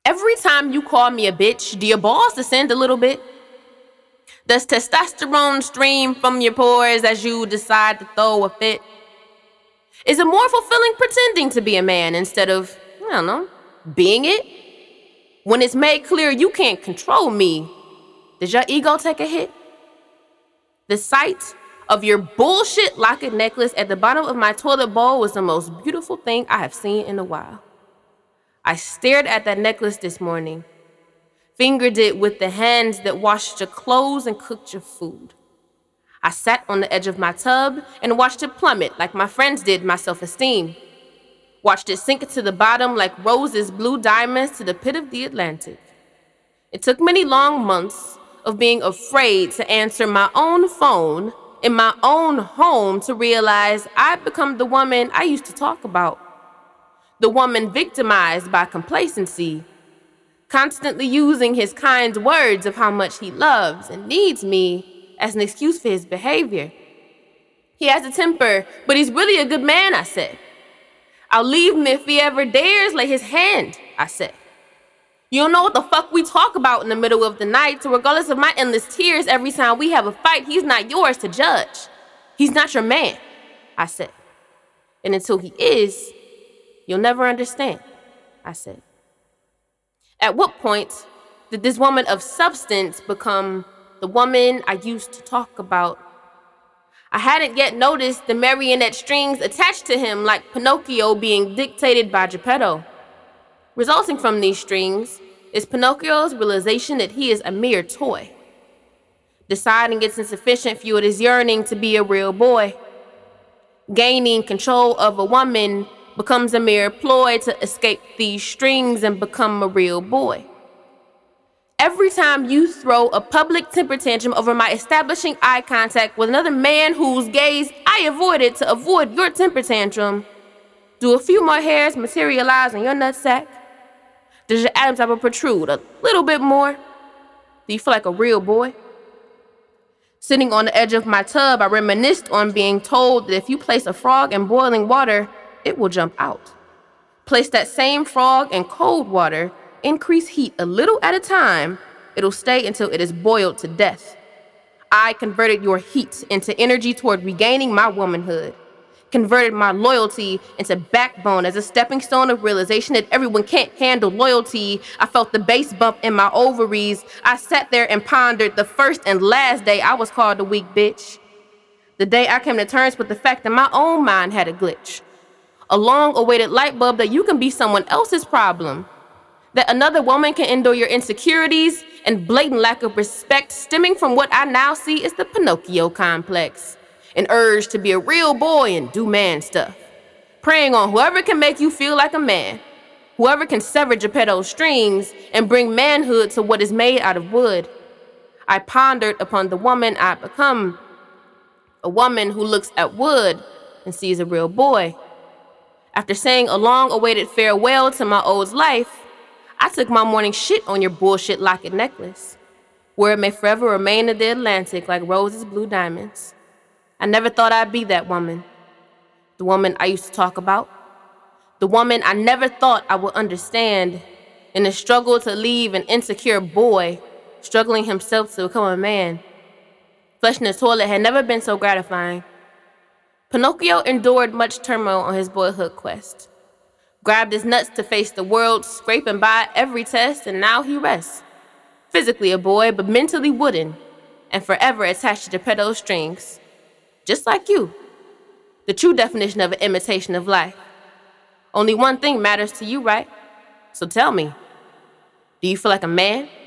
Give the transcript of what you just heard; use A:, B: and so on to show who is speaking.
A: Every time you call me a bitch, do your balls descend a little bit? Does testosterone stream from your pores as you decide to throw a fit? Is it more fulfilling pretending to be a man instead of, being it? When it's made clear you can't control me, does your ego take a hit? The sight of your bullshit locket necklace at the bottom of my toilet bowl was the most beautiful thing I have seen in a while. I stared at that necklace this morning, fingered it with the hands that washed your clothes and cooked your food. I sat on the edge of my tub and watched it plummet like my friends did my self-esteem. Watched it sink to the bottom like roses blue diamonds to the pit of the Atlantic. It took many long months of being afraid to answer my own phone in my own home to realize I'd become the woman I used to talk about. The woman victimized by complacency, constantly using his kind words of how much he loves and needs me as an excuse for his behavior. He has a temper, but he's really a good man, I said. I'll leave him if he ever dares lay his hand, I said. You don't know what the fuck we talk about in the middle of the night, so regardless of my endless tears every time we have a fight, he's not yours to judge. He's not your man, I said. And until he is, you'll never understand, I said. At what point did this woman of substance become the woman I used to talk about? I hadn't yet noticed the marionette strings attached to him like Pinocchio being dictated by Geppetto. Resulting from these strings is Pinocchio's realization that he is a mere toy. Deciding it's insufficient fueled his yearning to be a real boy. Gaining control of a woman becomes a mere ploy to escape these strings and become a real boy. Every time you throw a public temper tantrum over my establishing eye contact with another man whose gaze I avoided to avoid your temper tantrum, do a few more hairs materialize on your nutsack? Does your Adam's apple protrude a little bit more? Do you feel like a real boy? Sitting on the edge of my tub, I reminisced on being told that if you place a frog in boiling water, it will jump out. Place that same frog in cold water, increase heat a little at a time, it'll stay until it is boiled to death. I converted your heat into energy toward regaining my womanhood. Converted my loyalty into backbone as a stepping stone of realization that everyone can't handle loyalty. I felt the bass bump in my ovaries. I sat there and pondered the first and last day I was called a weak bitch. The day I came to terms with the fact that my own mind had a glitch. A long-awaited light bulb that you can be someone else's problem. That another woman can endure your insecurities and blatant lack of respect stemming from what I now see as the Pinocchio complex. An urge to be a real boy and do man stuff. Preying on whoever can make you feel like a man. Whoever can sever Geppetto's strings and bring manhood to what is made out of wood. I pondered upon the woman I'd become. A woman who looks at wood and sees a real boy. After saying a long-awaited farewell to my old life, I took my morning shit on your bullshit locket necklace, where it may forever remain in the Atlantic like roses blue diamonds. I never thought I'd be that woman. The woman I used to talk about. The woman I never thought I would understand in the struggle to leave an insecure boy, struggling himself to become a man. Flushing the toilet had never been so gratifying. Pinocchio endured much turmoil on his boyhood quest. Grabbed his nuts to face the world, scraping by every test, and now he rests. Physically a boy, but mentally wooden, and forever attached to Geppetto's strings. Just like you. The true definition of an imitation of life. Only one thing matters to you, right? So tell me, do you feel like a man?